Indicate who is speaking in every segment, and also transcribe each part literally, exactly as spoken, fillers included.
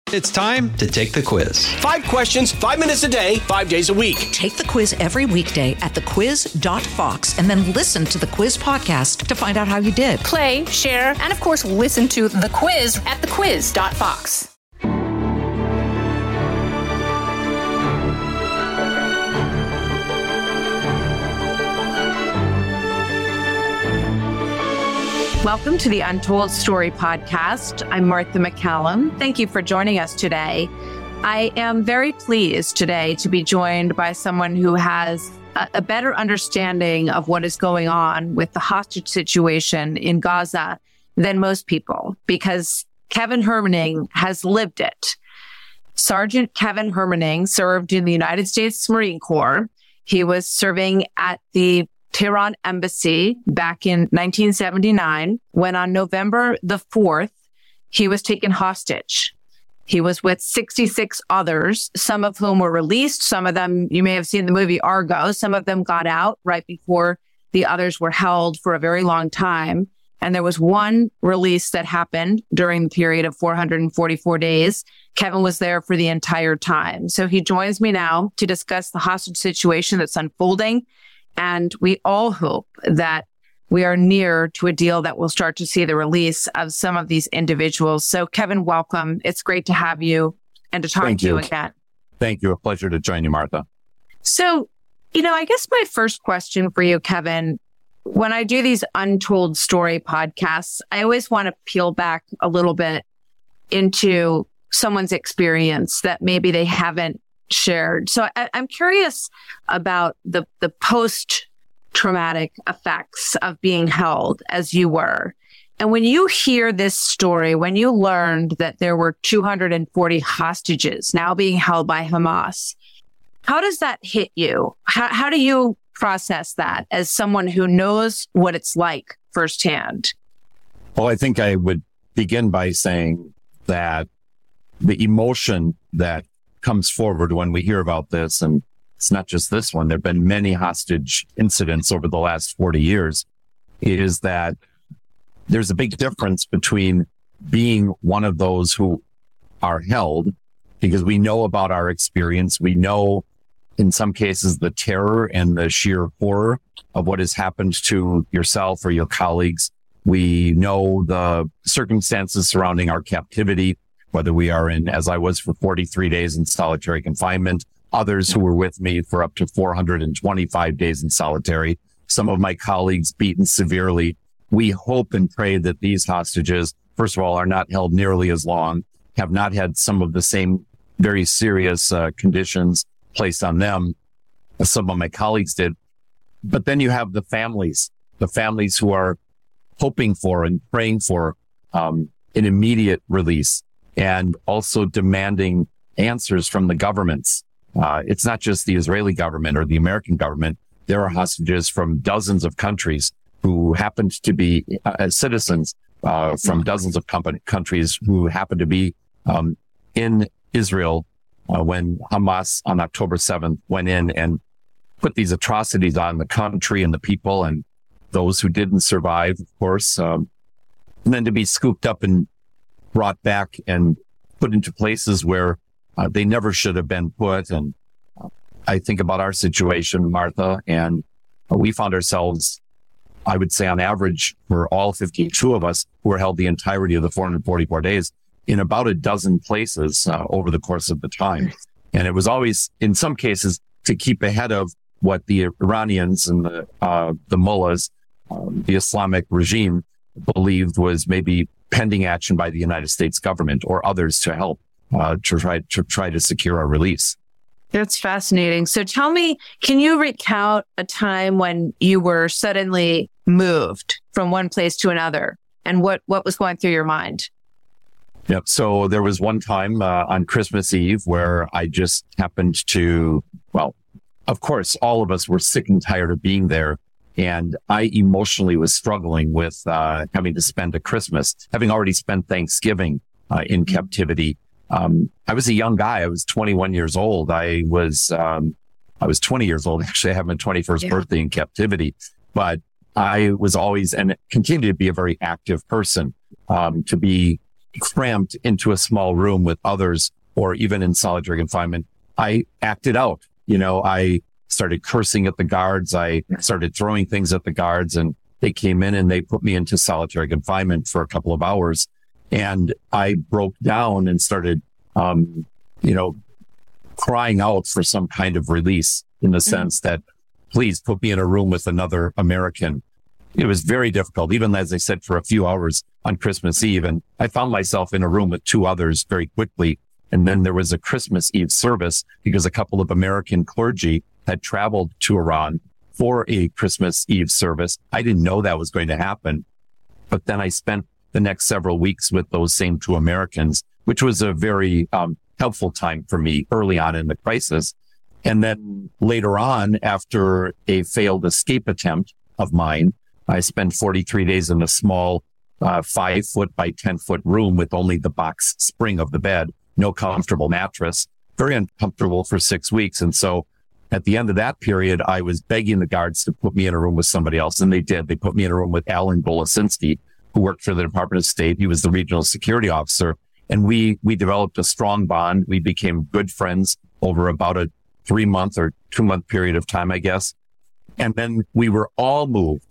Speaker 1: It's time to take the quiz.
Speaker 2: Five questions, five minutes a day, five days a week.
Speaker 3: Take the quiz every weekday at the quiz dot fox and then listen to the quiz podcast to find out how you did.
Speaker 4: Play, share, and of course, listen to the quiz at the quiz dot fox.
Speaker 5: Welcome to the Untold Story podcast. I'm Martha MacCallum. Thank you for joining us today. I am very pleased today to be joined by someone who has a, a better understanding of what is going on with the hostage situation in Gaza than most people, because Kevin Hermaning has lived it. Sergeant Kevin Hermaning served in the United States Marine Corps. He was serving at the Tehran embassy back in nineteen seventy-nine, when on November the fourth, he was taken hostage. He was with sixty-six others, some of whom were released. Some of them, you may have seen the movie Argo. Some of them got out right before the others were held for a very long time. And there was one release that happened during the period of four hundred forty-four days. Kevin was there for the entire time. So he joins me now to discuss the hostage situation that's unfolding. And we all hope that we are near to a deal that will start to see the release of some of these individuals. So, Kevin, welcome. It's great to have you and to talk
Speaker 6: Thank
Speaker 5: to you.
Speaker 6: you
Speaker 5: again.
Speaker 6: Thank you. A pleasure to join you, Martha.
Speaker 5: So, you know, I guess my first question for you, Kevin, when I do these Untold Story podcasts, I always want to peel back a little bit into someone's experience that maybe they haven't shared. So I, I'm curious about the, the post-traumatic effects of being held as you were. And when you hear this story, when you learned that there were two hundred forty hostages now being held by Hamas, how does that hit you? How, how do you process that as someone who knows what it's like firsthand?
Speaker 6: Well, I think I would begin by saying that the emotion that comes forward when we hear about this, and it's not just this one, there have been many hostage incidents over the last forty years, is that there's a big difference between being one of those who are held, because we know about our experience. We know in some cases the terror and the sheer horror of what has happened to yourself or your colleagues. We know the circumstances surrounding our captivity, whether we are in, as I was for forty-three days in solitary confinement, others who were with me for up to four hundred twenty-five days in solitary, some of my colleagues beaten severely. We hope and pray that these hostages, first of all, are not held nearly as long, have not had some of the same very serious uh, conditions placed on them as some of my colleagues did. But then you have the families, the families who are hoping for and praying for um, an immediate release, and also demanding answers from the governments. Uh, it's not just the Israeli government or the American government. There are hostages from dozens of countries who happened to be uh, citizens uh, from dozens of company, countries who happened to be um, in Israel uh, when Hamas on October seventh went in and put these atrocities on the country and the people, and those who didn't survive, of course, um, and then to be scooped up and brought back and put into places where uh, they never should have been put. And uh, I think about our situation, Martha, and uh, we found ourselves, I would say on average, for all fifty-two of us who were held the entirety of the four hundred forty-four days, in about a dozen places uh, over the course of the time. And it was always, in some cases, to keep ahead of what the Iranians and the, uh, the mullahs, um, the Islamic regime, believed was maybe pending action by the United States government or others to help uh, to try to try to secure our release.
Speaker 5: That's fascinating. So tell me, can you recount a time when you were suddenly moved from one place to another, and what, what was going through your mind?
Speaker 6: Yep. So there was one time uh, on Christmas Eve where I just happened to, well, of course, all of us were sick and tired of being there. And I emotionally was struggling with uh, having to spend a Christmas, having already spent Thanksgiving uh, in captivity. Um, I was a young guy. I was twenty-one years old. I was um, I was twenty years old. Actually, I had my twenty-first yeah. birthday in captivity. But I was always and continue to be a very active person. Um, to be cramped into a small room with others, or even in solitary confinement, I acted out. You know, I started cursing at the guards. I started throwing things at the guards, and they came in and they put me into solitary confinement for a couple of hours. And I broke down and started, um, you know, crying out for some kind of release, in the sense that, please put me in a room with another American. It was very difficult, even as I said, for a few hours on Christmas Eve. And I found myself in a room with two others very quickly. And then there was a Christmas Eve service because a couple of American clergy had traveled to Iran for a Christmas Eve service. I didn't know that was going to happen. But then I spent the next several weeks with those same two Americans, which was a very um, helpful time for me early on in the crisis. And then later on, after a failed escape attempt of mine, I spent forty-three days in a small uh, five foot by ten foot room with only the box spring of the bed, no comfortable mattress, very uncomfortable for six weeks. And so at the end of that period, I was begging the guards to put me in a room with somebody else. And they did. They put me in a room with Alan Golosinski, who worked for the Department of State. He was the regional security officer. And we, we developed a strong bond. We became good friends over about a three month or two month period of time, I guess. And then we were all moved,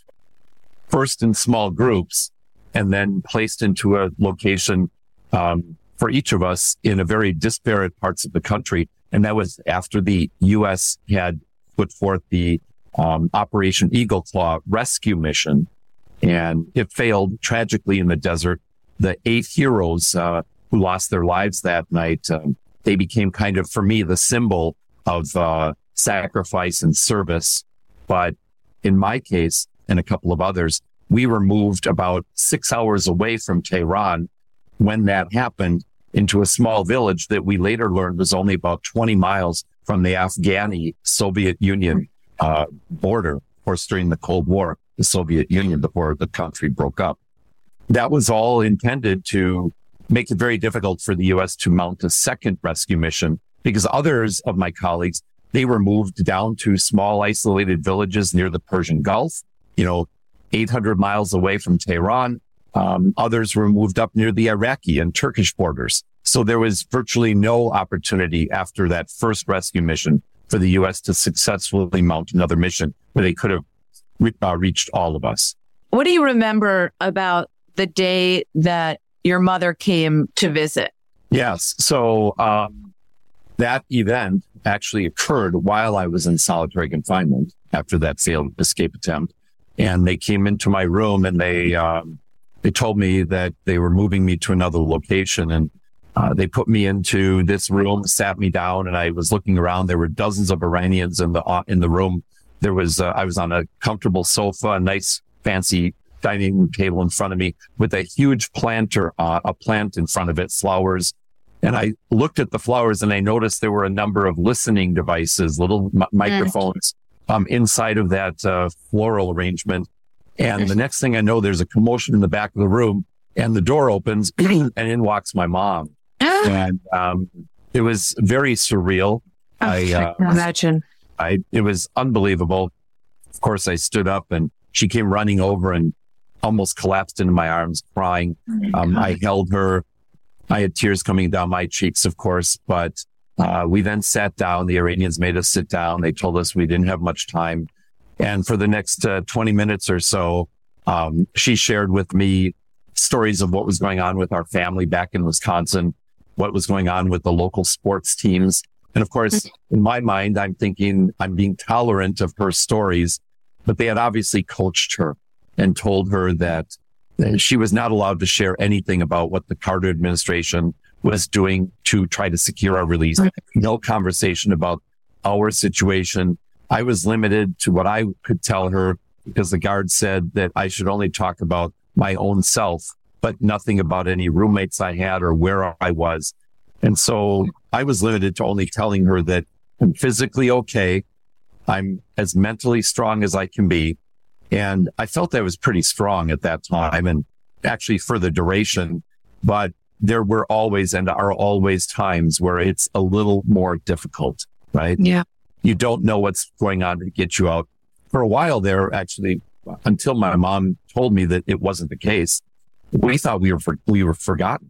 Speaker 6: first in small groups, and then placed into a location, um, for each of us in a very disparate parts of the country. And that was after the U S had put forth the, um, Operation Eagle Claw rescue mission. And it failed tragically in the desert. The eight heroes, uh, who lost their lives that night, um, they became kind of, for me, the symbol of uh, sacrifice and service. But in my case, and a couple of others, we were moved about six hours away from Tehran when that happened, into a small village that we later learned was only about twenty miles from the Afghani Soviet Union uh, border. Of course, during the Cold War, the Soviet Union, before the country broke up. That was all intended to make it very difficult for the U S to mount a second rescue mission, because others of my colleagues, they were moved down to small isolated villages near the Persian Gulf, you know, eight hundred miles away from Tehran. Um, others were moved up near the Iraqi and Turkish borders. So there was virtually no opportunity after that first rescue mission for the U S to successfully mount another mission where they could have re- uh, reached all of us.
Speaker 5: What do you remember about the day that your mother came to visit?
Speaker 6: Yes. So um, that event actually occurred while I was in solitary confinement after that failed escape attempt. And they came into my room and they um, they told me that they were moving me to another location. And uh, they put me into this room, sat me down, and I was looking around. There were dozens of Iranians in the uh, in the room. There was uh, I was on a comfortable sofa, a nice fancy dining room table in front of me with a huge planter, uh, a plant in front of it, flowers. And I looked at the flowers and I noticed there were a number of listening devices, little m- microphones, um, inside of that, uh, floral arrangement. And the next thing I know, there's a commotion in the back of the room and the door opens and in walks my mom. And, um, it was very surreal.
Speaker 5: Oh,
Speaker 6: I, uh,
Speaker 5: I can imagine.
Speaker 6: I, it was unbelievable. Of course, I stood up and she came running over and almost collapsed into my arms, crying. Um, I held her. I had tears coming down my cheeks, of course, but uh, we then sat down. The Iranians made us sit down. They told us we didn't have much time. And for the next uh, twenty minutes or so, um, she shared with me stories of what was going on with our family back in Wisconsin, what was going on with the local sports teams. And of course, in my mind, I'm thinking I'm being tolerant of her stories, but they had obviously coached her and told her that she was not allowed to share anything about what the Carter administration was doing to try to secure our release. No conversation about our situation. I was limited to what I could tell her because the guard said that I should only talk about my own self, but nothing about any roommates I had or where I was. And so I was limited to only telling her that I'm physically okay. I'm as mentally strong as I can be. And I felt I was pretty strong at that time and actually for the duration, but there were always and are always times where it's a little more difficult, right?
Speaker 5: Yeah.
Speaker 6: You don't know what's going on to get you out. For a while there, actually, until my mom told me that it wasn't the case, we thought we were, for, we were forgotten.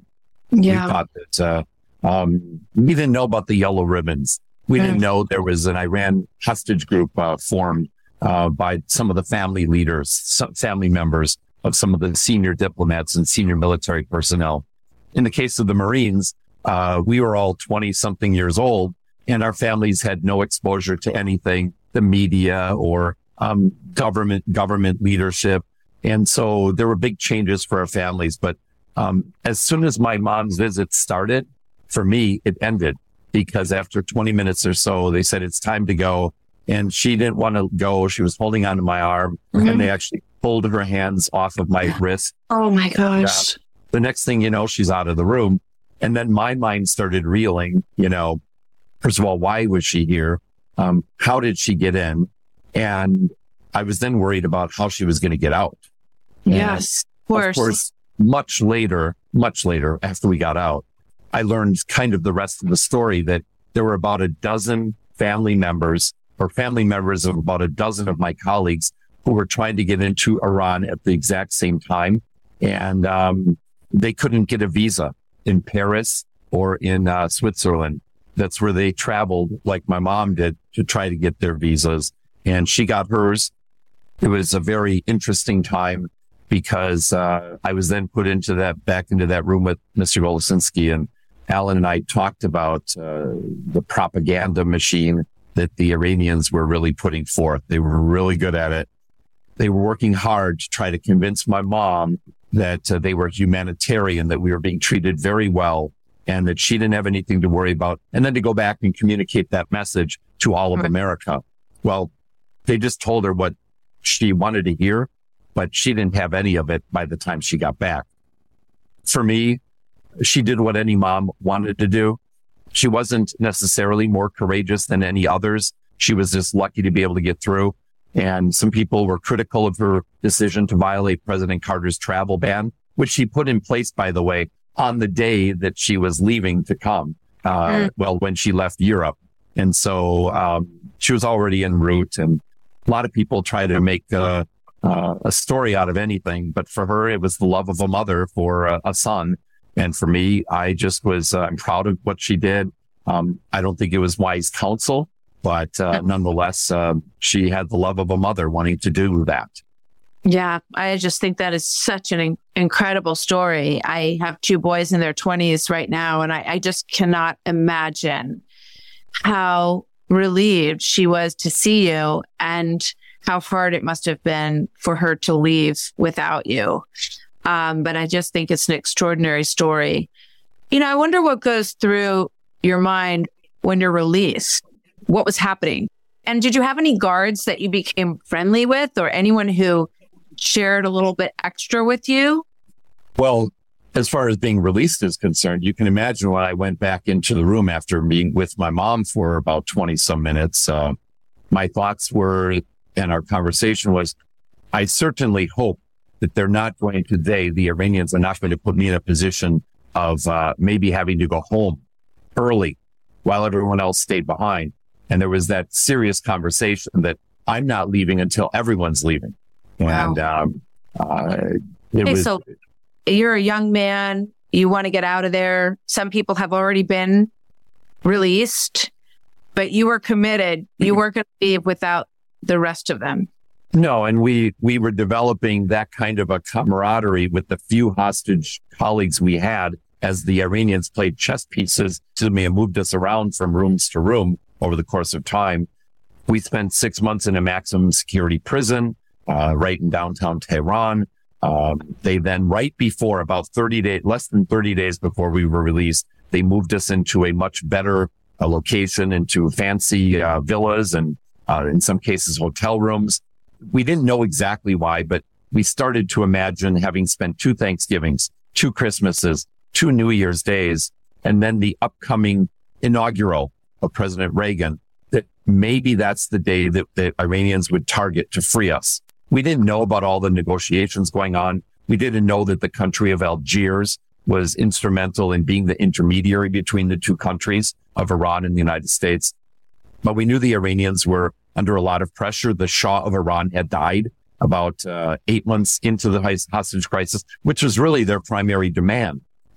Speaker 5: Yeah.
Speaker 6: We thought that, uh, um, we didn't know about the yellow ribbons. We didn't know there was an Iran hostage group uh, formed uh, by some of the family leaders, some family members of some of the senior diplomats and senior military personnel. In the case of the Marines, uh, we were all twenty something years old, and our families had no exposure to anything, the media or um, government, government leadership. And so there were big changes for our families. But um, as soon as my mom's visit started, for me, it ended, because after twenty minutes or so, they said, it's time to go. And she didn't want to go. She was holding onto my arm, mm-hmm. and they actually pulled her hands off of my wrist.
Speaker 5: Oh my gosh.
Speaker 6: Uh, the next thing you know, she's out of the room. And then my mind started reeling, you know, first of all, why was she here? Um, how did she get in? And I was then worried about how she was going to get out.
Speaker 5: Yes, of course.
Speaker 6: Of course, much later, much later after we got out, I learned kind of the rest of the story, that there were about a dozen family members or family members of about a dozen of my colleagues who were trying to get into Iran at the exact same time. And um, they couldn't get a visa in Paris or in uh, Switzerland. That's where they traveled, like my mom did, to try to get their visas. And she got hers. It was a very interesting time, because uh, I was then put into that, back into that room with Mister Golosinski, and Alan and I talked about uh, the propaganda machine that the Iranians were really putting forth. They were really good at it. They were working hard to try to convince my mom that uh, they were humanitarian, that we were being treated very well, and that she didn't have anything to worry about. And then to go back and communicate that message to all of America. Well, they just told her what she wanted to hear, but she didn't have any of it by the time she got back. For me, she did what any mom wanted to do. She wasn't necessarily more courageous than any others. She was just lucky to be able to get through. And some people were critical of her decision to violate President Carter's travel ban, which she put in place, by the way, on the day that she was leaving to come, uh, mm. well, when she left Europe. And so um, she was already en route. And a lot of people try to make uh, uh, a story out of anything. But for her, it was the love of a mother for a, a son. And for me, I just was, uh, I'm proud of what she did. Um, I don't think it was wise counsel, but uh, nonetheless, uh, she had the love of a mother wanting to do that.
Speaker 5: Yeah, I just think that is such an in- incredible story. I have two boys in their twenties right now, and I, I just cannot imagine how relieved she was to see you and how hard it must have been for her to leave without you. Um, but I just think it's an extraordinary story. You know, I wonder what goes through your mind when you're released. What was happening? And did you have any guards that you became friendly with, or anyone who shared a little bit extra with you?
Speaker 6: Well, as far as being released is concerned, you can imagine when I went back into the room after being with my mom for about twenty some minutes, uh, my thoughts were, and our conversation was, I certainly hope that they're not going to, they, the Iranians, are not going to put me in a position of uh, maybe having to go home early while everyone else stayed behind. And there was that serious conversation that I'm not leaving until everyone's leaving.
Speaker 5: Wow.
Speaker 6: And um, uh, it
Speaker 5: okay,
Speaker 6: was...
Speaker 5: So you're a young man. You want to get out of there. Some people have already been released, but you were committed. You weren't going to leave without the rest of them.
Speaker 6: No, and we we were developing that kind of a camaraderie with the few hostage colleagues we had as the Iranians played chess pieces to me and moved us around from rooms to room over the course of time. We spent six months in a maximum security prison uh, right in downtown Tehran. Um, they then, right before, about thirty days, less than thirty days before we were released, they moved us into a much better uh, location, into fancy uh, villas and uh, in some cases hotel rooms. We didn't know exactly why, but we started to imagine, having spent two Thanksgivings, two Christmases, two New Year's days, and then the upcoming inaugural of President Reagan, that maybe that's the day that the Iranians would target to free us. We didn't know about all the negotiations going on. We didn't know that the country of Algiers was instrumental in being the intermediary between the two countries of Iran and the United States. But we knew the Iranians were under a lot of pressure. The Shah of Iran had died about uh, eight months into the hostage crisis, which was really their primary demand.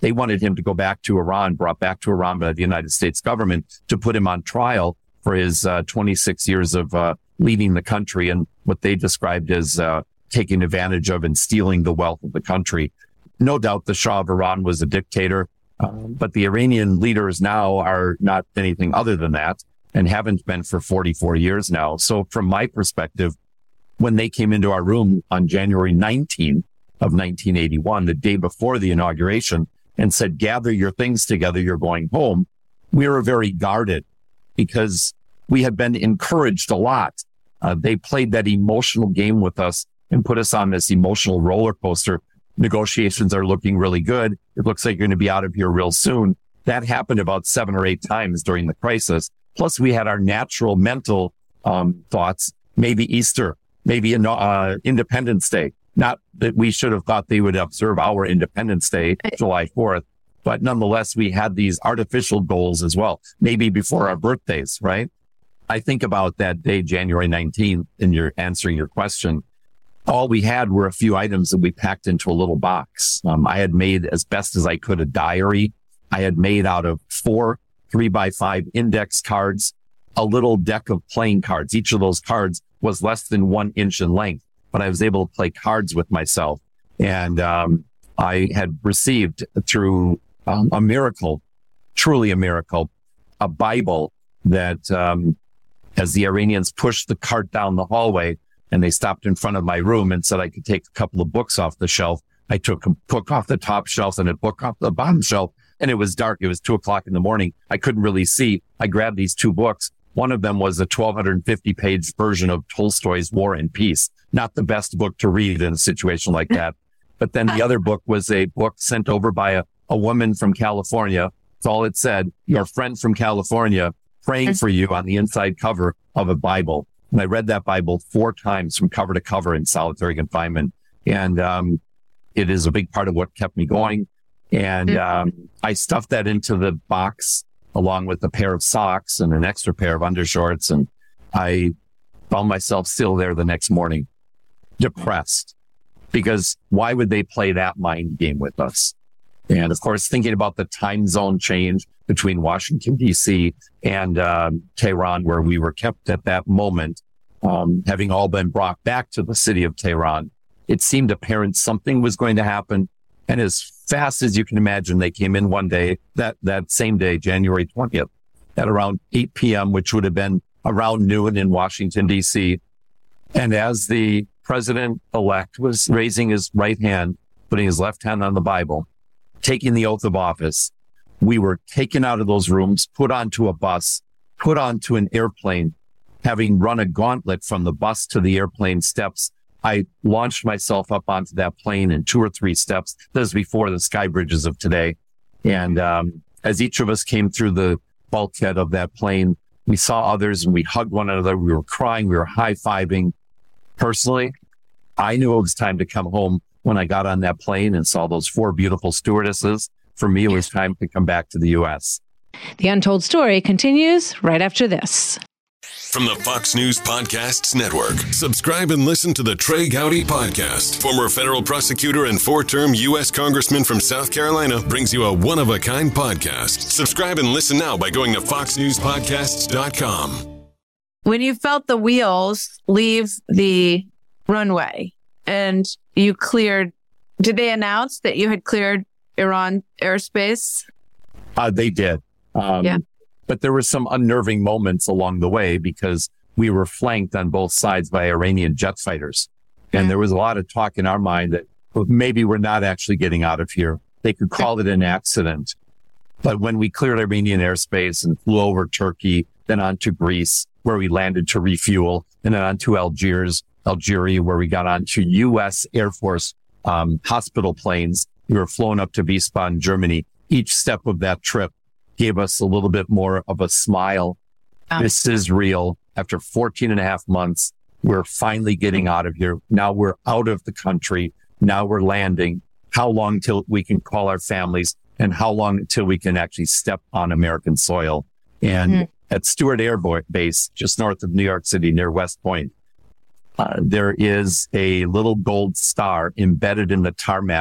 Speaker 6: They wanted him to go back to Iran, brought back to Iran by the United States government to put him on trial for his uh, twenty-six years of uh, leading the country and what they described as uh, taking advantage of and stealing the wealth of the country. No doubt the Shah of Iran was a dictator, uh, but the Iranian leaders now are not anything other than that and haven't been for forty-four years now. So from my perspective, when they came into our room on January nineteenth of nineteen eighty-one, the day before the inauguration, and said, gather your things together, you're going home, we were very guarded because we had been encouraged a lot. Uh, they played that emotional game with us and put us on this emotional roller coaster. Negotiations are looking really good. It looks like you're going to be out of here real soon. That happened about seven or eight times during the crisis. Plus, we had our natural mental um, thoughts, maybe Easter, maybe uh, Independence Day. Not that we should have thought they would observe our Independence Day, July fourth, but nonetheless, we had these artificial goals as well, maybe before our birthdays, right? I think about that day, January nineteenth, in your answering your question. All we had were a few items that we packed into a little box. Um, I had made as best as I could a diary. I had made out of four three by five index cards, a little deck of playing cards. Each of those cards was less than one inch in length, but I was able to play cards with myself. And um, I had received through um, a miracle, truly a miracle, a Bible that um, as the Iranians pushed the cart down the hallway and they stopped in front of my room and said I could take a couple of books off the shelf, I took a book off the top shelf and a book off the bottom shelf. And it was dark. It was two o'clock in the morning. I couldn't really see. I grabbed these two books. One of them was a twelve fifty page version of Tolstoy's War and Peace. Not the best book to read in a situation like that. But then the other book was a book sent over by a, a woman from California. That's all it said. Your friend from California praying for you on the inside cover of a Bible. And I read that Bible four times from cover to cover in solitary confinement. And um, it is a big part of what kept me going. And um, I stuffed that into the box along with a pair of socks and an extra pair of undershorts. And I found myself still there the next morning, depressed, because why would they play that mind game with us? And of course, thinking about the time zone change between Washington, D C and um, Tehran, where we were kept at that moment, um, having all been brought back to the city of Tehran, it seemed apparent something was going to happen. And as fast as you can imagine, they came in one day, that, that same day, January twentieth, at around eight p.m., which would have been around noon in Washington, D C. And as the president-elect was raising his right hand, putting his left hand on the Bible, taking the oath of office, we were taken out of those rooms, put onto a bus, put onto an airplane. Having run a gauntlet from the bus to the airplane steps, I launched myself up onto that plane in two or three steps. This was before the sky bridges of today. And um, as each of us came through the bulkhead of that plane, we saw others and we hugged one another. We were crying. We were high-fiving. Personally, I knew it was time to come home when I got on that plane and saw those four beautiful stewardesses. For me, it was time to come back to the U S.
Speaker 7: The Untold Story continues right after this.
Speaker 8: From the Fox News Podcasts Network, subscribe and listen to the Trey Gowdy Podcast. Former federal prosecutor and four-term U S Congressman from South Carolina brings you a one-of-a-kind podcast. Subscribe and listen now by going to fox news podcasts dot com.
Speaker 5: When you felt the wheels leave the runway and you cleared, did they announce that you had cleared Iran airspace?
Speaker 6: Uh, they did. Um, yeah. But there were some unnerving moments along the way because we were flanked on both sides by Iranian jet fighters. And yeah. there was a lot of talk in our mind that maybe we're not actually getting out of here. They could call it an accident. But when we cleared Iranian airspace and flew over Turkey, then on to Greece, where we landed to refuel, and then on to Algiers, Algeria, where we got onto U S Air Force um, hospital planes. We were flown up to Wiesbaden, Germany. Each step of that trip gave us a little bit more of a smile. Oh. This is real. After fourteen and a half months, we're finally getting out of here. Now we're out of the country. Now we're landing. How long till we can call our families, and how long until we can actually step on American soil? And mm-hmm. at Stewart Air Base, just north of New York City, near West Point, uh, there is a little gold star embedded in the tarmac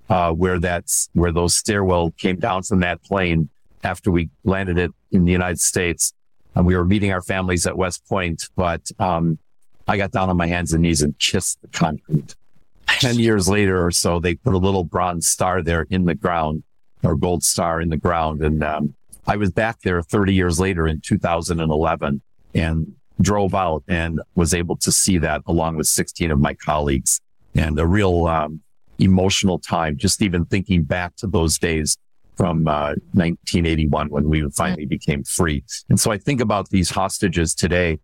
Speaker 6: uh, where that's, where those stairwell came down from that plane after we landed it in the United States. And we were meeting our families at West Point, but, um, I got down on my hands and knees and kissed the concrete. Ten years later or so, they put a little bronze star there in the ground, or gold star in the ground. And, um, I was back there thirty years later in two thousand eleven and drove out and was able to see that along with sixteen of my colleagues, and a real, um, emotional time, just even thinking back to those days from, uh, nineteen eighty-one when we finally became free. And so I think about these hostages today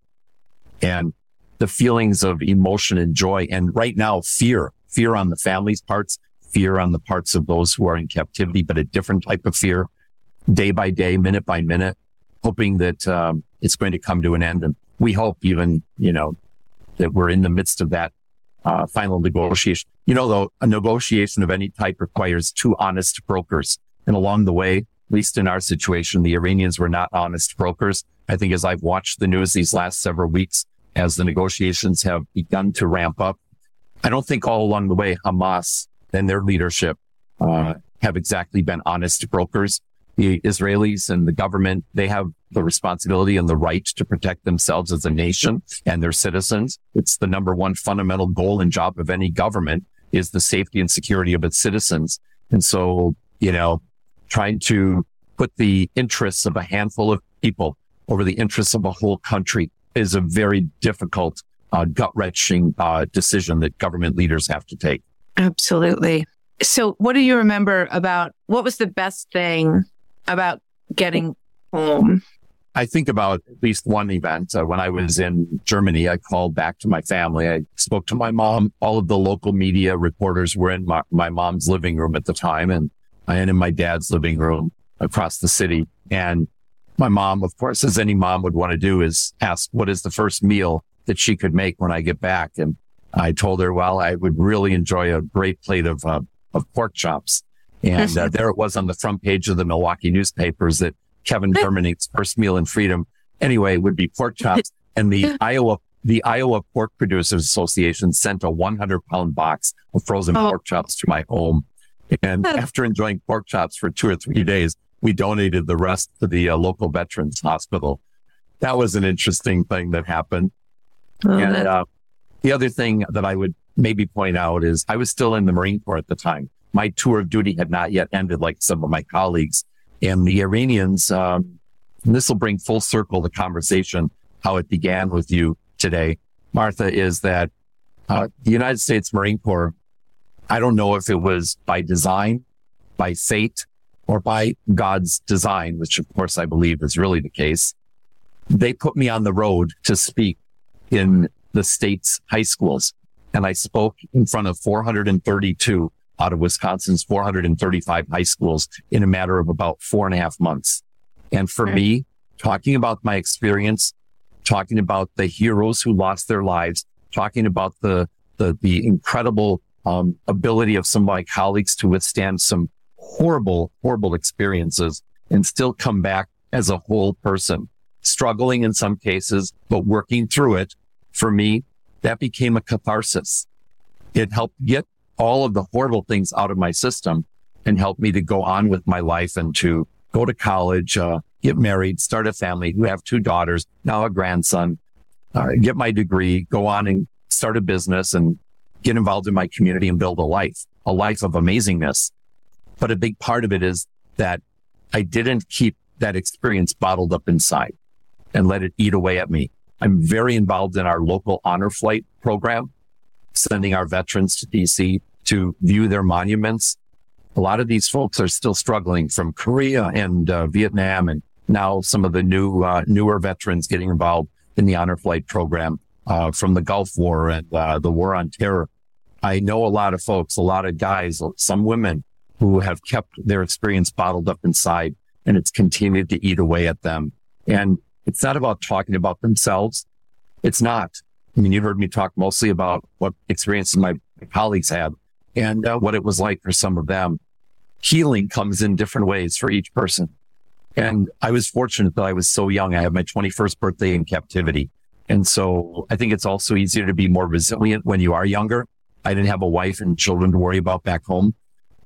Speaker 6: and the feelings of emotion and joy. And right now, fear, fear on the family's parts, fear on the parts of those who are in captivity, but a different type of fear, day by day, minute by minute, hoping that um, it's going to come to an end. And we hope even, you know, that we're in the midst of that uh, final negotiation. You know, though, a negotiation of any type requires two honest brokers. And along the way, at least in our situation, the Iranians were not honest brokers. I think as I've watched the news these last several weeks, as the negotiations have begun to ramp up, I don't think all along the way, Hamas and their leadership uh, have exactly been honest brokers. The Israelis and the government, they have the responsibility and the right to protect themselves as a nation and their citizens. It's the number one fundamental goal and job of any government, is the safety and security of its citizens. And so, you know, trying to put the interests of a handful of people over the interests of a whole country is a very difficult, uh, gut-wrenching uh, decision that government leaders have to take.
Speaker 5: Absolutely. So what do you remember about, what was the best thing about getting home?
Speaker 6: I think about at least one event. Uh, when I was in Germany, I called back to my family. I spoke to my mom. All of the local media reporters were in my, my mom's living room at the time, and I am in my dad's living room across the city. And my mom, of course, as any mom would want to do, is ask what is the first meal that she could make when I get back. And I told her, well, I would really enjoy a great plate of, uh, of pork chops. And uh, there it was on the front page of the Milwaukee newspapers that Kevin Germany's first meal in freedom, anyway, would be pork chops. And the Iowa, the Iowa Pork Producers Association sent a one hundred pound box of frozen oh. pork chops to my home. And after enjoying pork chops for two or three days, we donated the rest to the uh, local veterans hospital. That was an interesting thing that happened. Oh, and uh, the other thing that I would maybe point out is I was still in the Marine Corps at the time. My tour of duty had not yet ended, like some of my colleagues. And the Iranians, um, and this will bring full circle the conversation, how it began with you today, Martha, is that uh, the United States Marine Corps, I don't know if it was by design, by fate, or by God's design, which of course I believe is really the case. They put me on the road to speak in the state's high schools. And I spoke in front of four hundred thirty-two out of Wisconsin's four hundred thirty-five high schools in a matter of about four and a half months. And for okay. me, talking about my experience, talking about the heroes who lost their lives, talking about the, the, the incredible um, ability of some of my colleagues to withstand some horrible, horrible experiences and still come back as a whole person, struggling in some cases, but working through it. For me, that became a catharsis. It helped get all of the horrible things out of my system and helped me to go on with my life and to go to college, uh, get married, start a family. We have two daughters, now a grandson, uh, get my degree, go on and start a business and get involved in my community and build a life, a life of amazingness. But a big part of it is that I didn't keep that experience bottled up inside and let it eat away at me. I'm very involved in our local honor flight program, sending our veterans to D C to view their monuments. A lot of these folks are still struggling from Korea and uh, Vietnam, and now some of the new, uh, newer veterans getting involved in the honor flight program uh, from the Gulf War and uh, the War on Terror. I know a lot of folks, a lot of guys, some women who have kept their experience bottled up inside, and it's continued to eat away at them. And it's not about talking about themselves. It's not. I mean, you heard me talk mostly about what experiences my colleagues had and uh, what it was like for some of them. Healing comes in different ways for each person. And I was fortunate that I was so young. I had my twenty-first birthday in captivity. And so I think it's also easier to be more resilient when you are younger. I didn't have a wife and children to worry about back home.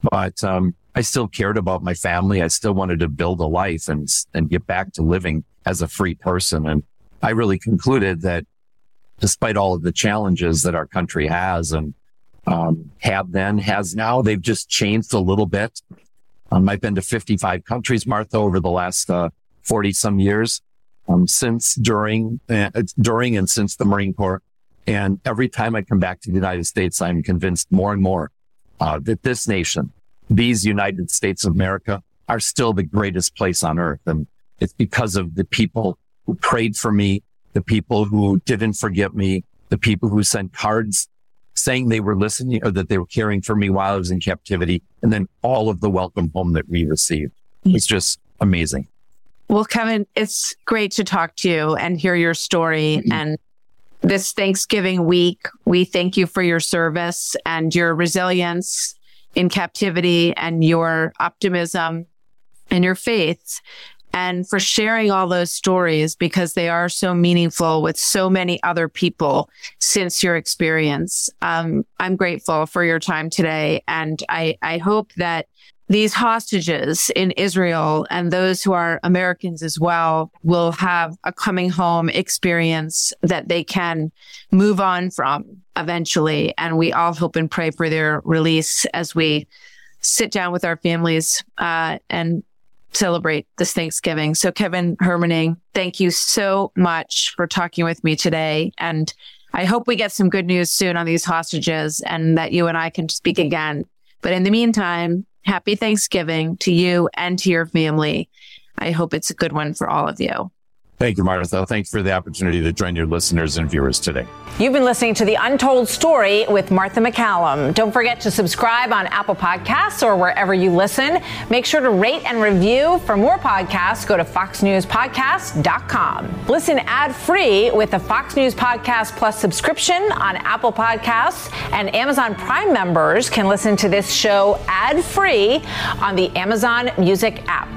Speaker 6: but um, I still cared about my family. I still wanted to build a life and and get back to living as a free person. And I really concluded that despite all of the challenges that our country has and um, had then, has now, they've just changed a little bit. Um, I've been to fifty-five countries, Martha, over the last uh, forty some years, um, since, during, uh, during and since the Marine Corps. And every time I come back to the United States, I'm convinced more and more uh, that this nation, these United States of America, are still the greatest place on earth. And it's because of the people who prayed for me, the people who didn't forget me, the people who sent cards saying they were listening or that they were caring for me while I was in captivity. And then all of the welcome home that we received. It's just amazing.
Speaker 5: Well, Kevin, it's great to talk to you and hear your story. Mm-hmm. And this Thanksgiving week, we thank you for your service and your resilience in captivity and your optimism and your faith, and for sharing all those stories, because they are so meaningful with so many other people since your experience. Um, I'm grateful for your time today. And I, I hope that these hostages in Israel and those who are Americans as well will have a coming home experience that they can move on from eventually. And we all hope and pray for their release as we sit down with our families uh, and celebrate this Thanksgiving. So Kevin Hermaning, thank you so much for talking with me today. And I hope we get some good news soon on these hostages and that you and I can speak again. But in the meantime, happy Thanksgiving to you and to your family. I hope it's a good one for all of you.
Speaker 6: Thank you, Martha. Thanks for the opportunity to join your listeners and viewers today.
Speaker 9: You've been listening to The Untold Story with Martha MacCallum. Don't forget to subscribe on Apple Podcasts or wherever you listen. Make sure to rate and review. For more podcasts, go to fox news podcast dot com. Listen ad-free with the Fox News Podcast Plus subscription on Apple Podcasts, and Amazon Prime members can listen to this show ad-free on the Amazon Music app.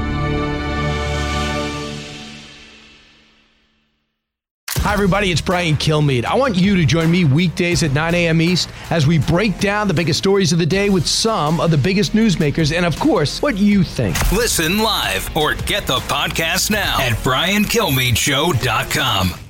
Speaker 2: Hi, everybody. It's Brian Kilmeade. I want you to join me weekdays at nine a.m. East as we break down the biggest stories of the day with some of the biggest newsmakers and, of course, what you think.
Speaker 10: Listen live or get the podcast now at brian kilmeade show dot com.